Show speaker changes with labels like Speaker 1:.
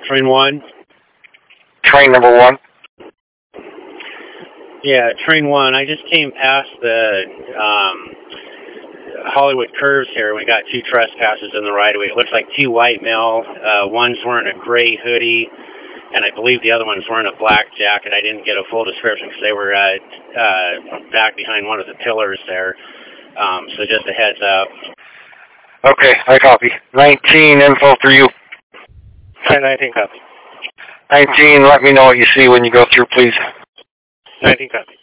Speaker 1: Train 1?
Speaker 2: Train number 1?
Speaker 1: Yeah, Train 1. I just came past the Hollywood Curves here. We got 2 trespassers in the right-of-way. It looks like 2 white male. One's wearing a gray hoodie, and I believe the other one's wearing a black jacket. I didn't get a full description because they were back behind one of the pillars there. So just a heads up.
Speaker 2: Okay, I copy. 19, info for you.
Speaker 1: Hi, 19 copy.
Speaker 2: 19, let me know what you see when you go through, please.
Speaker 1: 19 copy.